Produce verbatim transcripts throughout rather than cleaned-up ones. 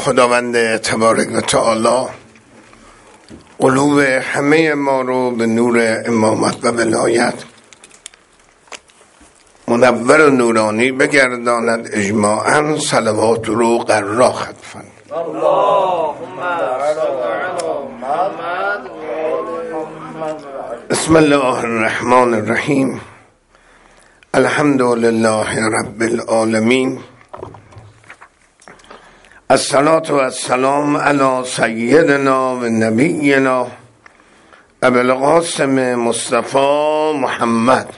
خداوند تبارک و تعالی قلوب همه ما رو به نور امامت و ولایت منور و نورانی بگرداند. اجماعاً صلوات رو قرار خطفن. بسم الله الرحمن الرحیم. الحمد لله رب العالمین. الصلاة و السلام علی سیدنا و نبینا ابو القاسم مصطفی محمد.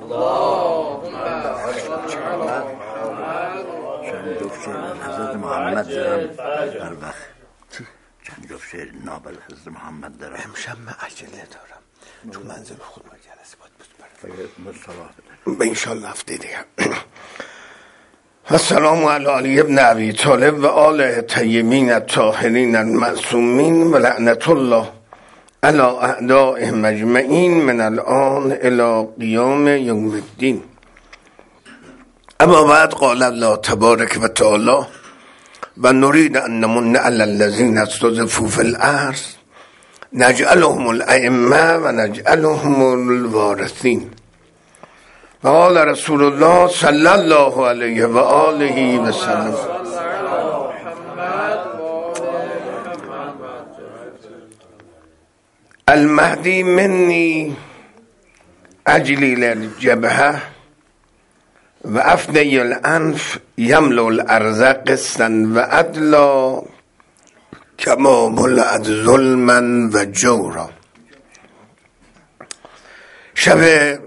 حضرت محمد دارم هر وقت چند جفت شعر نابل حضرت محمد دارم. امشب من عجله دارم چون منزل خود ما جلسه باید بسپرم به انشالله هفته دیگه. السلام علی علی ابن ابی طالب و آل طیبین الطاهرین المعصومین و لعنت الله علی اعدائهم اجمعین من الان الی قیام یوم الدین. اما بعد قال الله تبارک و تعالی و نرید ان نمن علی الذین استضعفوا فی الارض نجعلهم الائمه و نجعلهم الوارثین. و قال رسول الله صلی الله علیه و آله و سلم المهدی منی اجلیل الجبهه و افنی الانف یملو الارض قسطا و عدلا کما ملأت ظلما و جورا. شب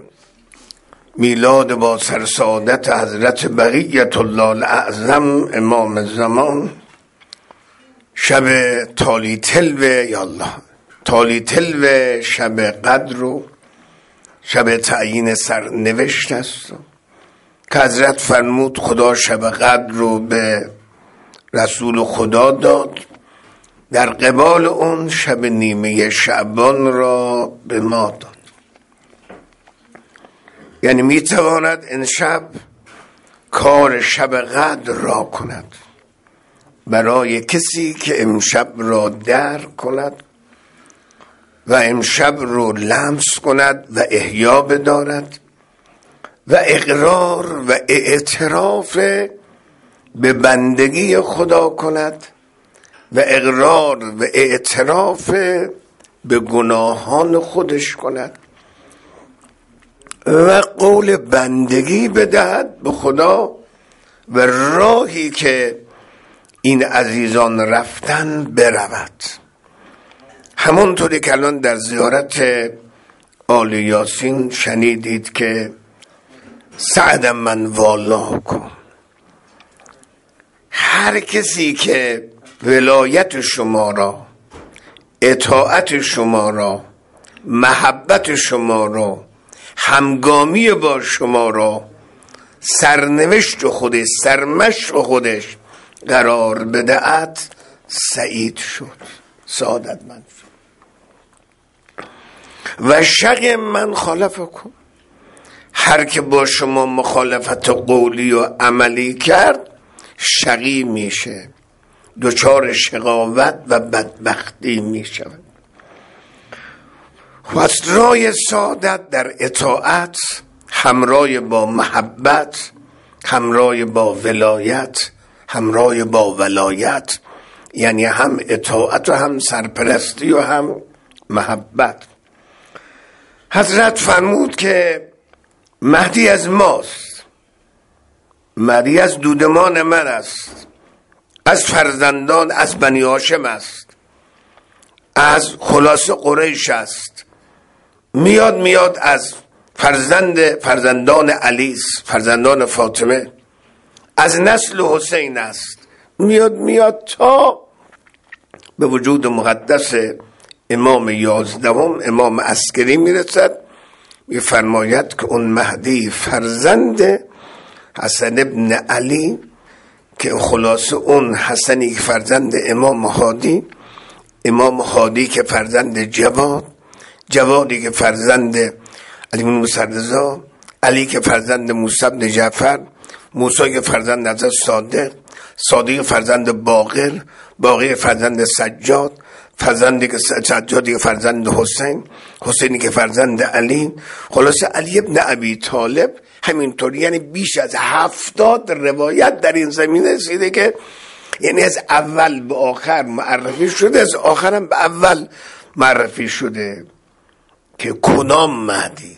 میلاد با سرسادت حضرت بقیت الله الاعظم امام زمان، شب تالی تلو یا الله تالی تلو شب قدر و شب تعیین سرنوشت است که حضرت فرمود خدا شب قدر رو به رسول خدا داد، در قبال اون شب نیمه شعبان را به ما داد. یعنی میتواند این شب کار شب قدر را کند برای کسی که امشب را درک کند و امشب رو لمس کند و احیا بدارد و اقرار و اعتراف به بندگی خدا کند و اقرار و اعتراف به گناهان خودش کند و قول بندگی بدهد به خدا و راهی که این عزیزان رفتن برود. همونطوری که الان در زیارت آل یاسین شنیدید که سعد من والله کن، هر کسی که ولایت شما را، اطاعت شما را، محبت شما را، همگامی با شما را سرنوشت خودش، سرمشق خودش قرار بدهد سعید شد، سعادت من شد. و شق من خالف کن، هر که با شما مخالفت قولی و عملی کرد شقی میشه، دچار شقاوت و بدبختی میشود. و رای سعادت در اطاعت همراه با محبت، همراه با ولایت، همراه با ولایت، یعنی هم اطاعت و هم سرپرستی و هم محبت. حضرت فرمود که مهدی از ماست، مهدی از دودمان من است، از فرزندان از بنی هاشم است، از خلاص قریش است، میاد میاد از فرزند فرزندان علی است، فرزندان فاطمه، از نسل حسین است، میاد میاد تا به وجود مقدس امام یازدهم امام عسکری میرسد. میفرماید که اون مهدی فرزند حسن ابن علی که خلاصه اون حسنی که فرزند امام هادی، امام هادی که فرزند جواد، جوادی که فرزند علی بن موسی رضا، علی که فرزند موسی بن جعفر، موسی که فرزند حضرت صادق، صادق فرزند باقر، باقر فرزند سجاد، فرزندی که سجادی که فرزند حسین، حسینی که فرزند علی. خلاصه علی ابن ابی طالب همینطور، یعنی بیش از هفتاد روایت در این زمینه رسیده که یعنی از اول به آخر معرفی شده، از آخرم به اول معرفی شده که کدام مهدی.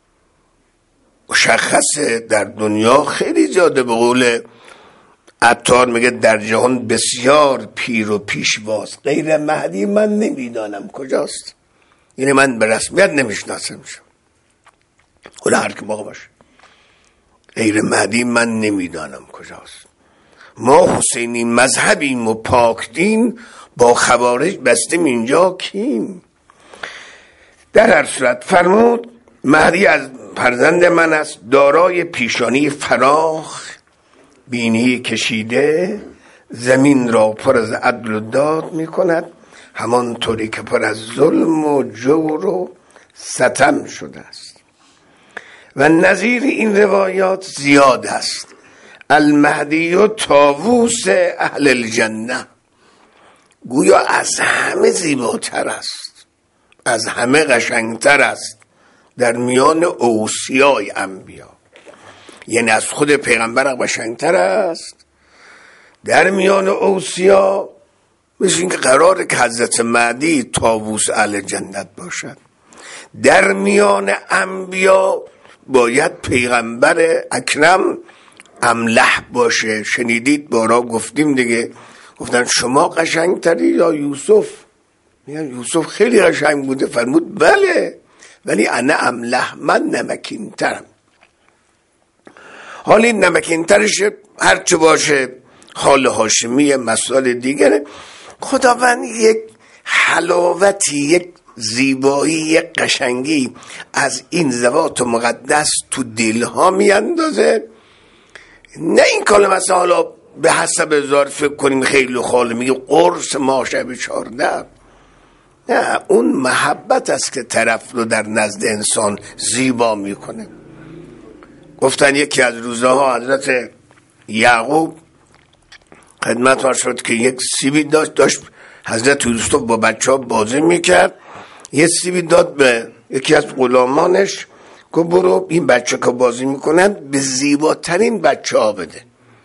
مشخصه در دنیا خیلی زیاده، به قول عطار میگه در جهان بسیار پیر و پیشواست، غیر مهدی من نمیدانم کجاست. یعنی من به رسمیت نمیشناسم شم، حالا هر که موقع باشه، غیر مهدی من نمیدانم کجاست. ما حسینی مذهبیم و پاک دین، با خوارج بستیم اینجا کیم. در هر صورت فرمود مهدی از فرزند من است، دارای پیشانی فراخ، بینی کشیده، زمین را پر از عدل و داد می کند، همانطوری که پر از ظلم و جور و ستم شده است. و نظیر این روایات زیاد است. المهدی و طاووس اهل الجنه، گویا از همه زیباتر است، از همه قشنگتر است در میان اوصیای انبیا. یعنی از خود پیغمبر قشنگتر است در میان اوصیا، مثل اینکه قراره که حضرت مهدی طاووس اهل جنت باشد. در میان انبیا باید پیغمبر اکرم املح باشه. شنیدید بارا گفتیم دیگه، گفتن شما قشنگتری یا یوسف؟ میگن یوسف خیلی قشنگ بوده، فرمود بله، ولی انا املح، من نمکین ترم. حالی نمکین ترش هرچه باشه، حال هاشمی مسائل دیگره. خداوند یک حلاوتی، یک زیبایی، یک قشنگی از این ذوات مقدس تو دلها میاندازه. نه این کلمه مثلا حالا به حسب ظرف فکر کنیم خیلی خاله، میگه قرص ما شب چارده. نه، اون محبت است که طرف رو در نزد انسان زیبا میکنه. گفتن یکی از روزها حضرت یعقوب خدمت ها شد که یک سیبی داشت داشت حضرت یوسف با بچه ها بازی میکرد، یه سیبی داد به یکی از غلامانش که برو این بچه که بازی میکنن به زیباترین بچه ها بده.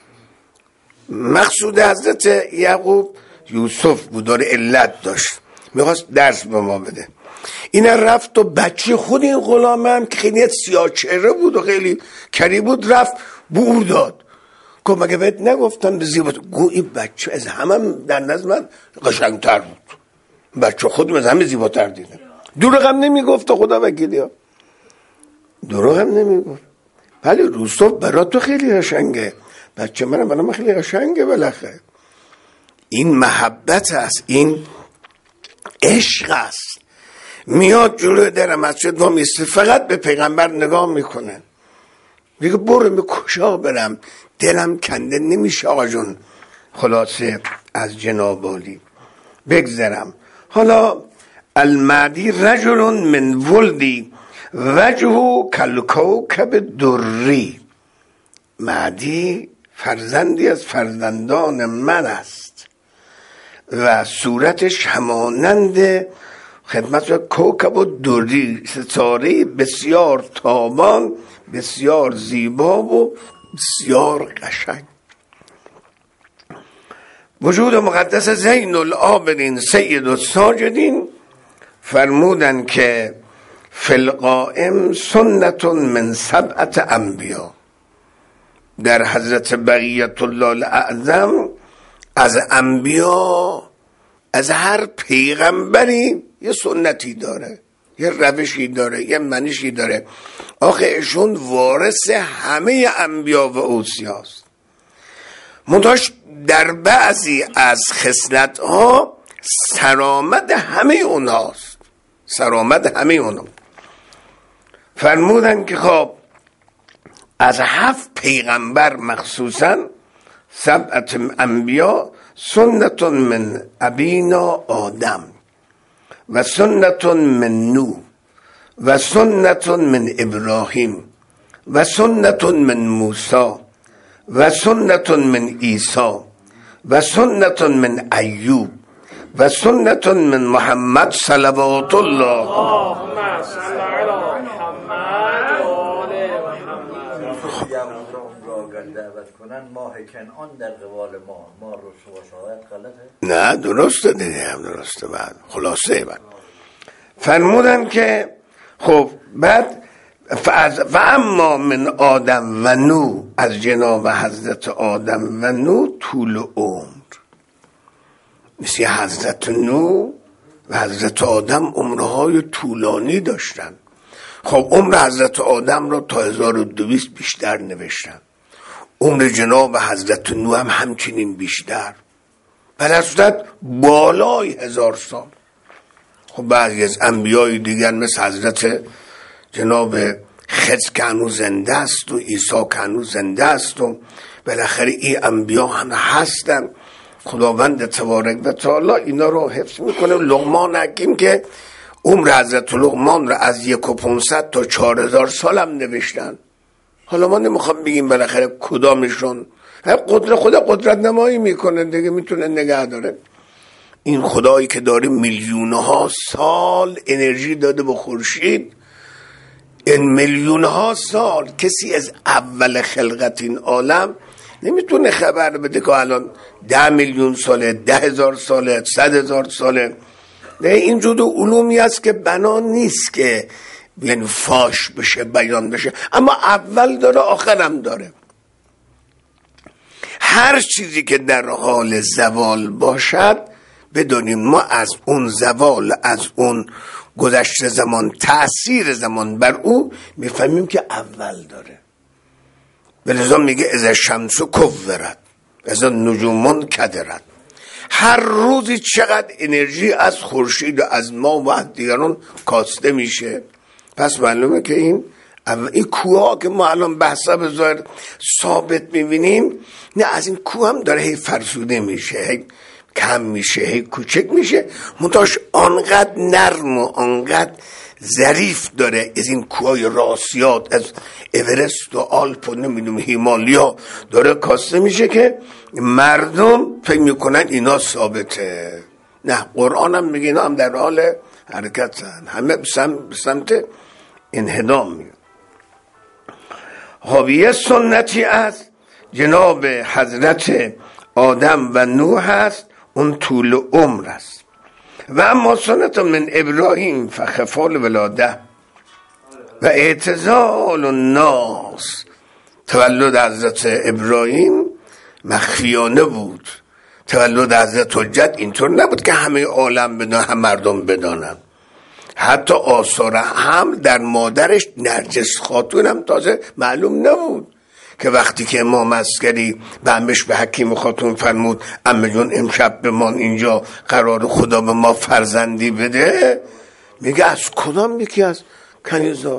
مقصود حضرت یعقوب یوسف بود، داره علت داشت، میخواست درس به ما بده. این رفت و بچه خود این غلامه هم که خیلی سیاه چهره بود و خیلی کری بود، رفت بور داد. که مگه بهت نگفتم به زیبات؟ گو این بچه از همه در نظر من قشنگتر بود، بچه خودم از همه زیباتر دیدم. دروغ هم نمیگفت خدا وکیلی ها، دروغ هم نمیگفت. ولی یوسف برای تو خیلی قشنگه، بچه من برای من خیلی قشنگه. بالاخره این محبت است، این عشق است. میاد جلوی در مسجد ما میسته، فقط به پیغمبر نگاه میکنه، میگه برو به کجا برم، دلم کنده نمیشه آقا جون. خلاصه از جناب عالی بگذرم. حالا المهدی رجل من ولدی وجهه کالکوکب دری، مهدی فرزندی از فرزندان من است و صورتش همانند خدمت کوکب و دری، ستاره بسیار تابان، بسیار زیبا و بسیار قشنگ. وجود مقدس زین العابدین سید الساجدین فرمودن که فی القائم سنت من سبعت انبیا، در حضرت بقیت الله الاعظم از انبیا، از هر پیغمبری یه سنتی داره، یه روشی داره، یه منشی داره. آخه ایشون وارث همه انبیا و اوصیاست. منتهاش در بعضی از خصلت‌ها سرآمد همه اونهاست، سرآمد همه اونها. فرمودن که خب از هفت پیغمبر مخصوصا سبعت انبیا سنت من ابینا آدم و سنت من نوح و سنت من ابراهیم و سنت من موسی و سنت من عیسی و سنت من ایوب و سنت من محمد صلوات الله. ماه کنعان در قبال ما ما رو شاید غلطه؟ نه درسته دیگه، هم درسته. بعد خلاصه بعد فرمودن که خب بعد و اما من آدم و نو، از جناب حضرت آدم و نو طول عمر، مثل حضرت نو و حضرت آدم عمرهای طولانی داشتن. خب عمر حضرت آدم را تا هزار و دویست بیشتر نوشتن، عمر جناب حضرت نو هم همچنین بیشتر، در صورت بالای هزار سال. خب بعضی از انبیای دیگر مثل حضرت جناب خضر که هنوز زنده است و عیسی که هنوز زنده است و بالاخره این انبیا هم هستن. خداوند تبارک و تعالی اینا رو حفظ میکنه. لقمان حکیم که عمر حضرت لقمان رو از یک و پونصد تا چهار هزار سال هم نوشتن. حالا ما نمیخوام بگیم بالاخره کدامشون قدرت خدا قدرت نمایی میکنه دیگه، میتونه نگه داره. این خدایی که داره میلیونها سال انرژی داده به خورشید، این میلیونها سال کسی از اول خلقت این عالم نمیتونه خبر بده که الان ده میلیون ساله، ده هزار ساله، صد هزار ساله. این جدو علومی است که بنا نیست که یعنی فاش بشه، بیان بشه، اما اول داره آخرم داره. هر چیزی که در حال زوال باشد بدونیم ما از اون زوال، از اون گذشته زمان، تأثیر زمان بر او میفهمیم که اول داره. بلذا میگه از الشمس کورت از النجوم کدرت. هر روزی چقدر انرژی از خورشید و از ما و از دیگران کاسته میشه. پس معلومه که این این کوها که ما الان بحثا به ظاهر ثابت میبینیم، نه از این کوه هم داره هی فرسوده میشه، هی کم میشه، هی کوچک میشه، منتاش آنقدر نرم و آنقدر ظریف داره. از این کوهای راسیات، از اورست و آلپ و نمیدونم هیمالیا داره کاسته میشه که مردم فکر میکنن اینا ثابته. نه، قرآن هم میگه اینا هم در حال حرکتن، همه به سمت انهدام میگه. حاویه سنتی از جناب حضرت آدم و نوح هست، اون طول عمر است. و اما سنت من ابراهیم فخفال ولاده و اعتزال الناس، تولد حضرت ابراهیم مخفیانه بود. تولد حضرت حجت اینطور نبود که همه عالم بدانن، هم مردم بدانن. حتی آثار حمل در مادرش نرجس خاتون هم تازه معلوم نبود که وقتی که امام عسکری به امش به حکیم خاتون فرمود عمه جون امشب بمان اینجا، قرار خدا به ما فرزندی بده، میگه از کدام یکی از کنیزا؟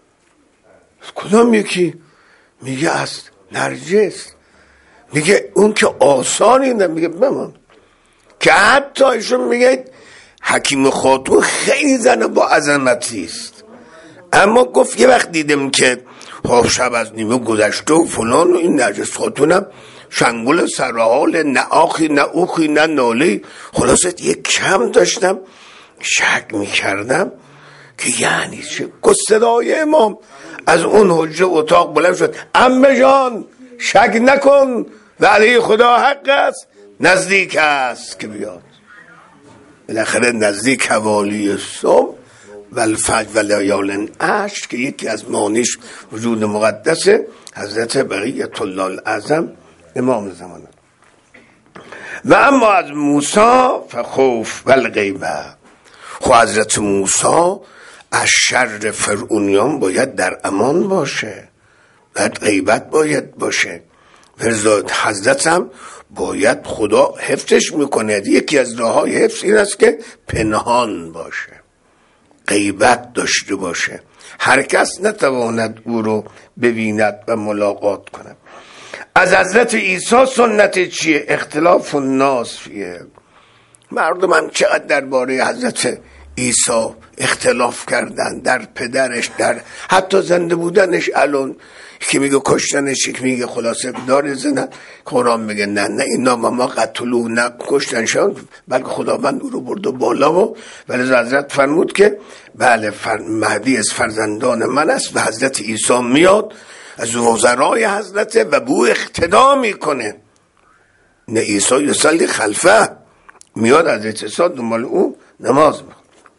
از کدام یکی؟ میگه از نرجس. میگه اون که آثاری نه، میگه بمان. که حتی ایشون میگه حکیم خاتون خیلی زن با عظمتی است، اما گفت یه وقت دیدم که خب شب از نیمه گذشته و فلان و این نرجس خاتونم شنگول سرحال، نه آخی نه اوخی نه نالی. خلاصت یک کم داشتم شک میکردم که یعنی چه. صدای امام از اون حجره اتاق بلند شد، عمه جان شک نکن وعده خدا حق است، نزدیک است که بیاد. بالاخره نزدیک حوالی صبح و الفجر و لیال عشر که یکی از معانیش وجود مقدس حضرت بقیت الله الاعظم امام زمان. و اما از موسی فخوف و الغیبه، خب حضرت موسی از شر فرعونیان باید در امان باشه، باید غیبت باید باشه. فرزاد حضرت هم باید خدا حفظش میکنه. یکی از راههای حفظ این است که پنهان باشه، غیبت داشته باشه، هر کس نتواند او رو ببیند و ملاقات کند. از حضرت عیسی سنت چیه؟ اختلاف الناس فیه. مردم هم چقدر درباره حضرت عیسی اختلاف کردن در پدرش، در حتی زنده بودنش. الان که میگه کشتنش، که میگه خلاصه دار زنن. قرآن میگه نه نه اینا ما قتلو نه کشتنشان، بلکه خداوند او رو برد و بالا. و ولی حضرت فرمود که بله فر... مهدی از فرزندان من است و حضرت عیسی میاد از وزرای حضرت و بو اقتدا میکنه. نه عیسی یصلی خلفه، میاد حضرت عیسی دنبال او نماز میخونه.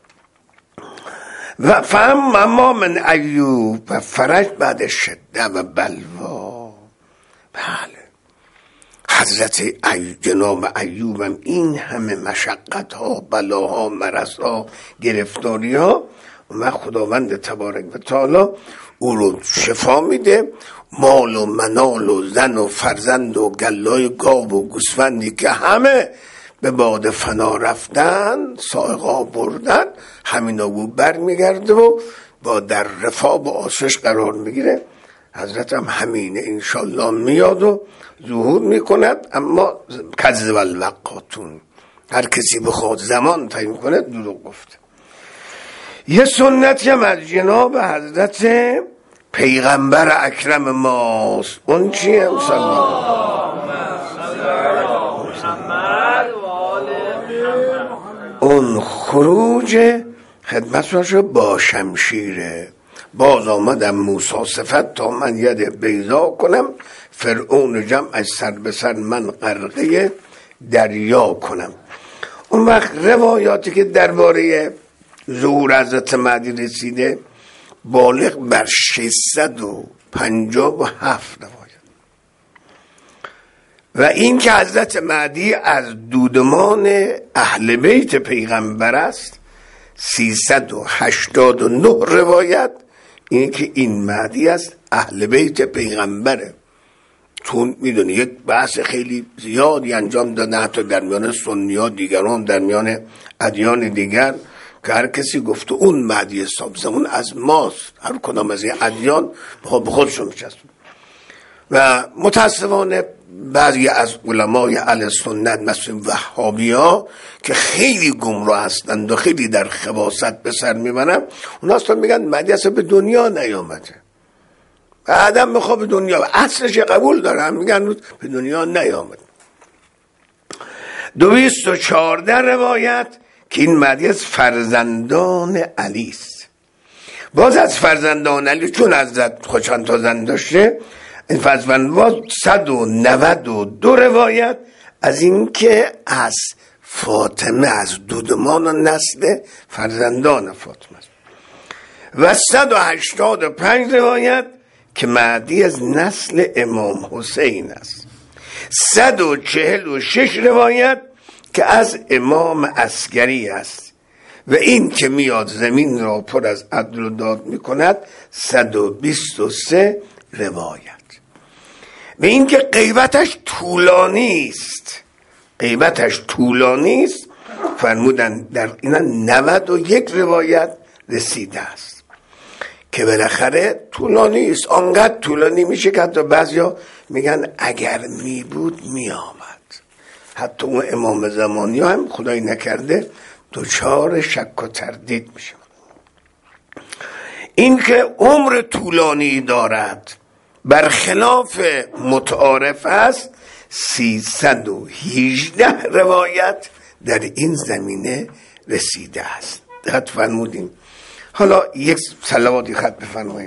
و فهم اما من ایوب و فرج بعد شده و بلوا. بله حضرت ایوب، جناب ایوب هم این همه مشقت ها، بلاها، مرض ها، گرفتاری ها، و خداوند تبارک و تعالی او رو شفا میده. مال و منال و زن و فرزند و گلای گاو و گوسفندی که همه به باد فنا رفتن، سائقا بردن، همینا او بر میگرده و با در رفاه و آسش قرار میگیره. حضرت هم همینه انشالله میاد و ظهور میکند. اما کذب الوقاتون، هر کسی بخواد زمان تعیین کنه دروغ گفته. یه سنتی هم از جناب حضرت پیغمبر اکرم ماست. اون چیه؟ اون خروج خدمتش با شمشیره. باز آمدم موسی صفت تا من ید بیضا کنم، فرعون جمعش سر به سر من غرقه دریا کنم. اون وقت روایاتی که درباره ظهور حضرت مهدی رسیده بالغ بر ششصد و پنجاه و هفت روایت. و این که حضرت مهدی از دودمان اهل بیت پیغمبر است سیصد و هشتاد و نه روایت. این که این مهدی است اهل بیت پیغمبره. چون میدونی یک بحث خیلی زیادی انجام دادن حتی در میان سنی ها، دیگران در میان ادیان دیگر، که هر کسی گفته اون مهدی حساب زمان از ماست، هر کدام از این ادیان به خودشون میچسبن. و متاسفانه بعضی از علمای اهل سنت مثل وهابی ها که خیلی گمراه هستند و خیلی در خباثت به سر میبرن، اونا اصلا میگن مهدی اصلا به دنیا نیامده، آدم میخواد به دنیا، اصلش قبول دارن، میگن به دنیا نیامد. دویست و چهارده روایت که این مهدی از فرزندان علی است. باز از فرزندان علی چون حضرت خود چند تا زن داشته، این فرزند باز صد و نود و دو روایت از این که از فاطمه، از دودمان و نسل فرزندان فاطمه است. و صد و هشتاد و پنج روایت که مهدی از نسل امام حسین است. صد و چهل و شش روایت که از امام عسکری است. و این که میاد زمین را پر از عدل و داد میکند صد و بیست و سه روایت. و این که غیبتش طولانی است، غیبتش طولانی است، فرمودن در اینا نود و یک روایت رسیده است که بالاخره طولانی است. آنقدر طولانی میشه که حتی بعضیا میگن اگر می بود می آمد. حتی اون امام زمانی هم خدای نکرده دچار شک و تردید میشه. این که عمر طولانی دارد برخلاف متعارف است، سیصد و هجده روایت در این زمینه رسیده است. دقت فرمودیم. حالا یک صلواتی خط بفرمایید.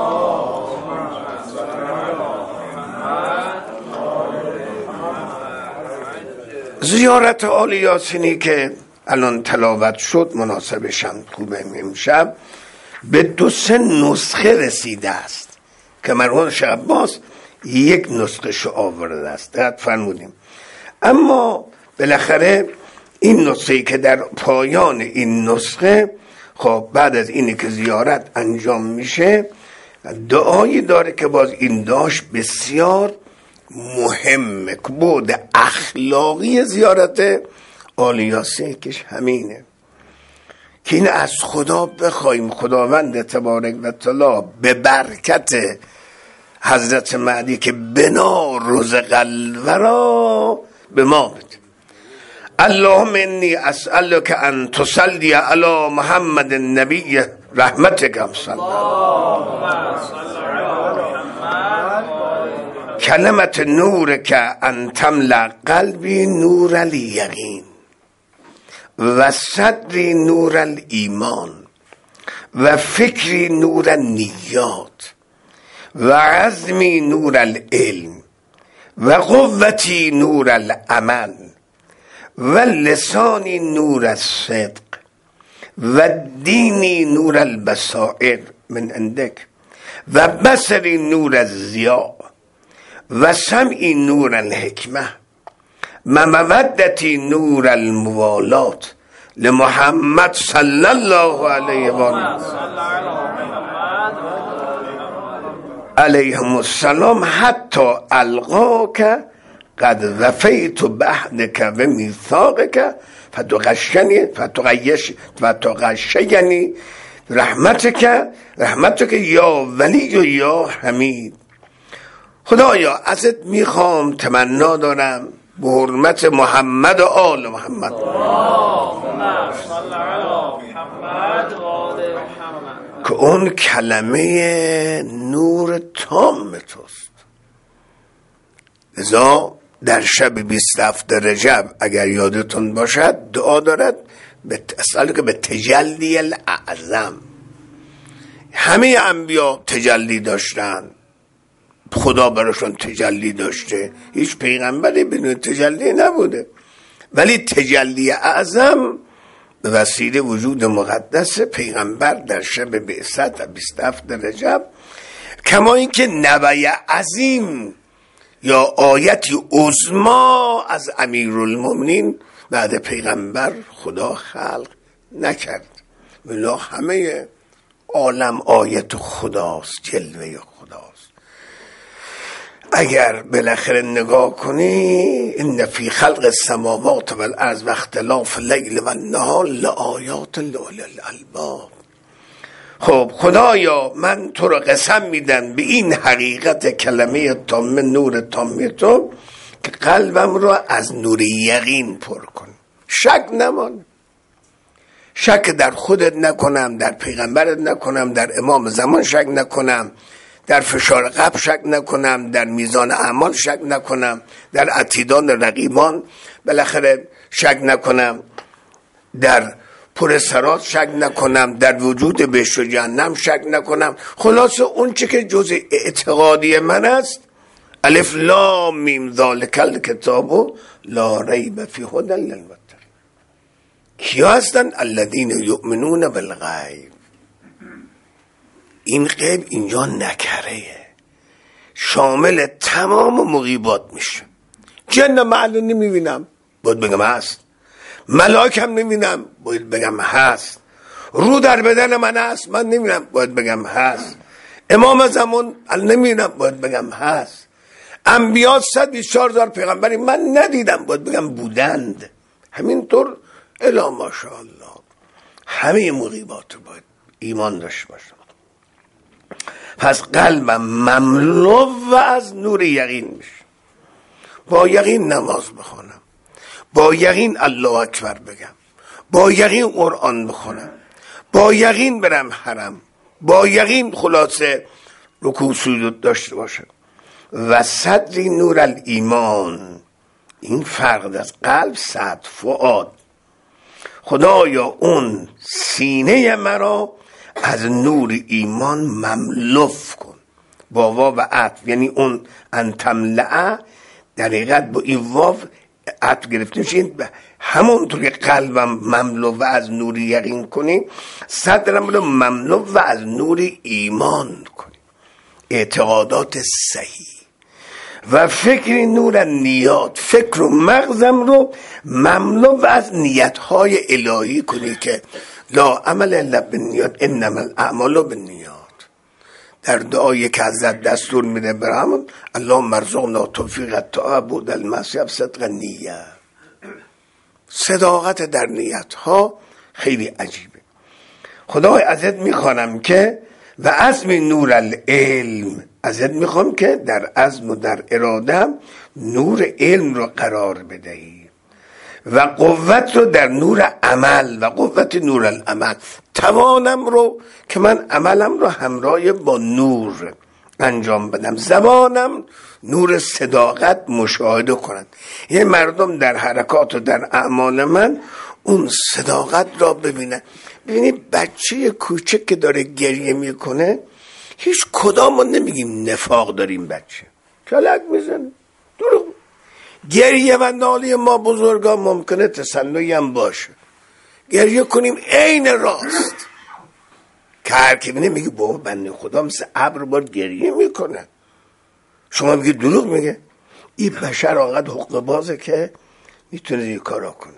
زیارت آل یاسینی که الان تلاوت شد مناسب شب خوبه امشب به دو سه نسخه رسیده است که مرحوم شیخ عباس یک نسخه شو آورده است. دقت فرمودیم. اما بالاخره این نسخه که در پایان این نسخه، خب بعد از اینی که زیارت انجام میشه دعایی داره که باز این داشت بسیار مهمه که بود اخلاقی زیارت آل یاسین کش همینه که این از خدا بخوایم خداوند تبارک و تعالی به برکت حضرت مهدی که بنا رزق الورا به ما بده. اللهم انی اسألک ان تصلی علی محمد النبی رحمتک صلی کلمت نورک ان تملأ قلبی نور الیقین و صدری نور الایمان و فکری نور النیات و عزمی نور العلم و قوتی نور العمل و لسانی نور الصدق و دینی نور البصائر من عندك و بصری نور الضیاء و سمعی نور الحکمه و مودتی نور الموالات لمحمد صلی الله علیه و آله علیهم السلام حتی القاک قد وفیت بعهدک و میثاقک فتغشنی فتغیش فتغشینی رحمتک رحمتک یا ولی و یا حمید. خدایا ازت میخوام، تمنا دارم به حرمت محمد و آل محمد که اون کلمه نور تام توست. لذا در شب بیست و هفت رجب اگر یادتون باشد دعا دارد به اصلا که به تجلی الاعظم. همه انبیا تجلی داشتن، خدا براشون تجلی داشته، هیچ پیغمبری بدون تجلی نبوده، ولی تجلی اعظم به وسیله وجود مقدس پیغمبر در شب بعثت و بیست و هفت رجب، کما اینکه نبی عظیم یا آیتی عظما از امیرالمومنین بعد پیغمبر خدا خلق نکرد. ولی همه عالم آیت خداست، جلوه خداست. اگر بالاخره نگاه کنی ان فی خلق السماوات والارض و اختلاف اللیل و النهار لآیات لأولی الالباب. خب خدایا من تو رو قسم میدم به این حقیقت کلمه تام نور تام تو که قلبم رو از نور یقین پر کن، شک نمان، شک در خودت نکنم، در پیغمبرت نکنم، در امام زمان شک نکنم، در فشار قبر شک نکنم، در میزان اعمال شک نکنم، در عتیدان رقیبان بالاخره شک نکنم، در پر سرات شک نکنم، در وجود بهشت و جهنم شک نکنم. خلاصه اون چه که جز اعتقادی من است، الف لام میم ذالک الکتاب لا ریب فیه هدی للمتقین. کیا هستن؟ الذین یؤمنون بالغیب. این غیب اینجا نکره، شامل تمام مغیبات میشه. جن معلوم نمیبینم، باید بگم هست. ملاک هم نمیبینم، باید بگم هست. رو در بدن من هست، من نمیبینم، باید بگم هست. امام زمان نمیبینم، باید بگم هست. انبیا صد و بیست و چهار هزار پیغمبری من ندیدم، باید بگم بودند. همینطور الا ماشاءالله همه مغیبات رو باید ایمان داشت باشم. پس قلبم مملو و از نور یقین میشه. با یقین نماز بخونم، با یقین الله اکبر بگم، با یقین قرآن بخونم، با یقین برم حرم، با یقین خلاصه رکوع سجود داشته باشم. و صدری نور الایمان، این فرق از قلب صد فؤاد. خدایا اون سینه مرا از نور ایمان مملوف کن. با واو و عطف، یعنی اون انتملعه در حقیقت با این واو عطف گرفته میشه. همونطور که قلبم مملو از نور یقین کنی، صدرم رو مملو از نور ایمان کنی، اعتقادات صحیح. و فکر نور نیات، فکر و مغزم رو مملو از نیتهای الهی کنی که لا عمل الا بالنیات انما الاعمال بالنیات. در دعایی که حضرت دستور میده برامون اللهم ارزقنا توفیق التعبد المعصیه صدق نیه. صداقت در نیت ها خیلی عجیبه. خدای ازت میخوانم که و عزم نور العلم، ازت میخوام که در عزم و در اراده نور علم رو قرار بدهی. و قوت رو در نور عمل و قوت نور العمل، توانم رو که من عملم رو همراه با نور انجام بدم، زبانم نور صداقت مشاهده کنند. یه مردم در حرکات و در اعمال من اون صداقت را ببینن. ببینید بچه کوچک که داره گریه میکنه هیچ کدام رو نمیگیم نفاق داریم، بچه کلک میزنه دروغ. گریه و ناله ما بزرگان ممکنه تسلوی هم باشه، گریه کنیم عین راست که هر که بینه میگه بابا بنده خدا مثل ابر بار گریه میکنه، شما میگه دروغ میگه. این بشر آنقدر حقوق بازه که میتونه این کارا کنه،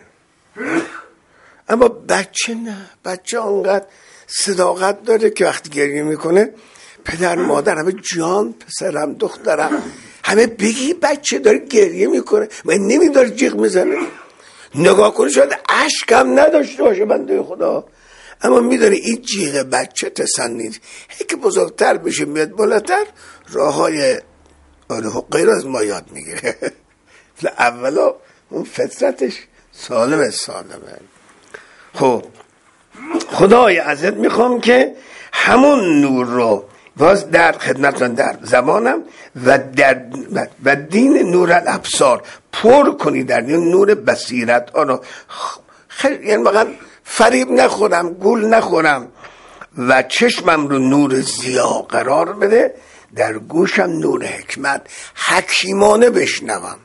اما بچه نه. بچه آنقدر صداقت داره که وقتی گریه میکنه پدر مادر همه جان پسرم دخترم همه بگی بچه داره گریه میکنه من نمیداره جیغ میزنه، نگاه کنه شاید اشک هم نداشته باشه بنده خدا، اما میداره این جیغ بچه تسنید. هی که بزرگتر بشه میاد بالاتر راه های آره غیر از ما یاد میگیره. اولا اون فطرتش سالم سالمه. خب خدای عزت میخوام که همون نور رو باز در خدمتتون در زبانم و در و دین نور الابصار پر کنی، در دین نور بصیرت آنو خیلی یعنی واقعا فریب نخورم گول نخورم و چشمم رو نور ضیا قرار بده، در گوشم نور حکمت حکیمانه بشنوم،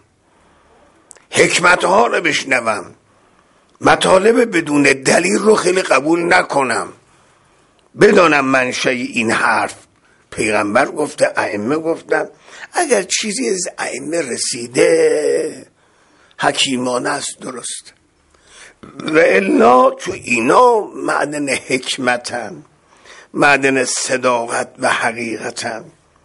حکمت ها رو بشنوم، مطالب بدون دلیل رو خیلی قبول نکنم، بدانم منشأ این حرف پیغمبر گفته، ائمه گفتن، اگر چیزی از ائمه رسیده حکیمانه است درست و الا تو اینا معدن حکمتن، معدن صداقت و حقیقتن.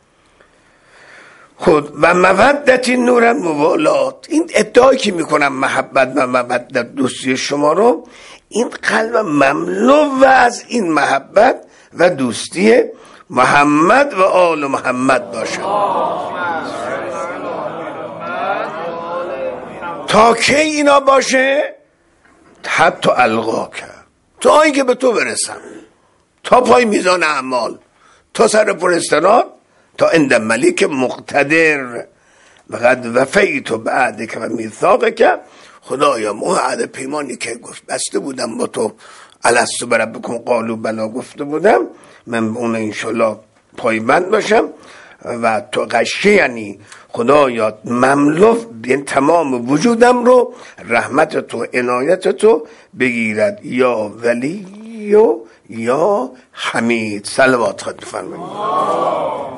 خود و مودت نور موالات، این ادعایی که میکنم محبت و مودت دوستی شما رو، این قلب مملو از این محبت و دوستی محمد و آل محمد باشد. تا کی اینا باشه؟ حتی القا کرد، تا اینکه به تو برسم، تا پای میزان اعمال، تا سر پرستانات، تا عند ملیک مقتدر. وقد وفیت بعدک و میثاقک، خدایا موعد پیمانی که گفت بسته بودم با تو، الستو بربکم قالوا بلا گفته بودم، من اون انشالله پایبند باشم و تو غشه، یعنی خدایا مملو بین تمام وجودم رو رحمت تو عنایت تو بگیرد، یا ولی و یا حمید. صلوات خود بفرمایید.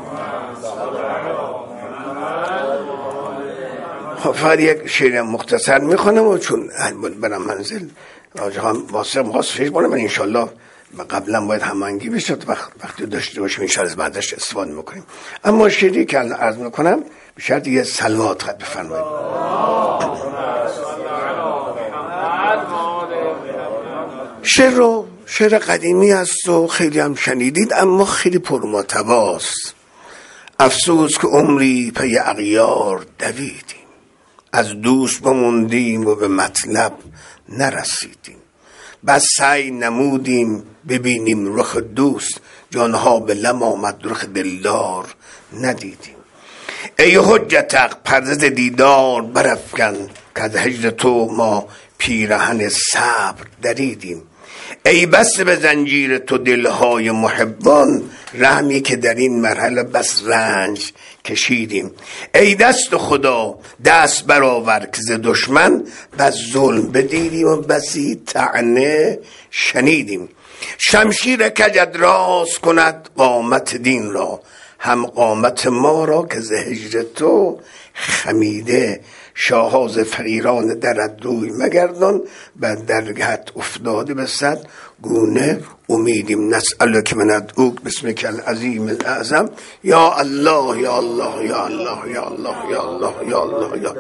خب فقط یک شعر مختصر میخونم و چون برم منزل آجا هم واسه مخواست فیش بانم، من انشالله قبلا باید همانگی بشه وقت وقتی داشته باشیم انشالله از بعدش استفاده میکنیم. اما شعری که الان عرض میکنم به شرط یه صلوات خط بفرمایید. شعر رو شعر قدیمی است و خیلی هم شنیدید، اما خیلی پرمحتواست. افسوس که عمری پی اغیار دویدیم، از دوست بموندیم و به مطلب نرسیدیم، بس سعی نمودیم ببینیم رخ دوست، جانها به لم آمد رخ دلدار ندیدیم. ای حجت حق پرده دیدار برافکن، که از هجر تو ما پیرهن صبر دریدیم. ای بس به زنجیر تو دلهای محبان، رحمی که در این مرحله بس رنج کشیدیم. ای دست خدا دست برآور که ز دشمن، بس ظلم بدیدیم و بسی طعنه شنیدیم. شمشیر کجت راست کند قامت دین را، هم قامت ما را که ز هجر تو خمیده. شاهاز فقیران درت روی مگردان، بر درگهت افتاده به صد گونه امیدیم. نسألک من ادعوک بسمک العظیم الاعظم، یا الله یا الله یا الله یا الله یا الله یا الله یا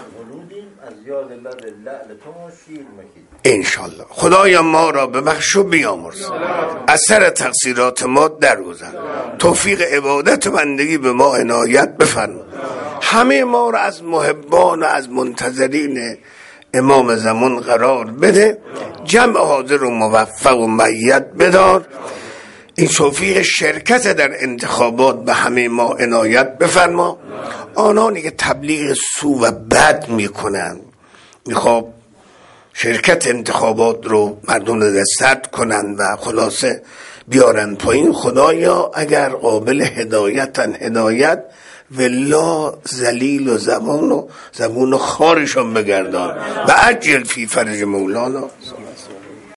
انشالله. خدایا ما را ببخش و بیامرز، اثر تقصیرات ما درگذر، توفیق عبادت و بندگی به ما عنایت بفرما. همه ما را از محبان و از منتظرین امام زمان قرار بده، جمع حاضر و موفق و مؤید بدار. این توفیق شرکت در انتخابات به همه ما عنایت بفرما. آنانی که تبلیغ سو و بد میکنن، میخواب شرکت انتخابات رو مردم رو دسترد کنن و خلاصه بیارن پایین، خدایا اگر قابل هدایتن هدایت، ولا ذلیل و زبان و زبون و خارشان بگردان و عجل فی فرج مولانا.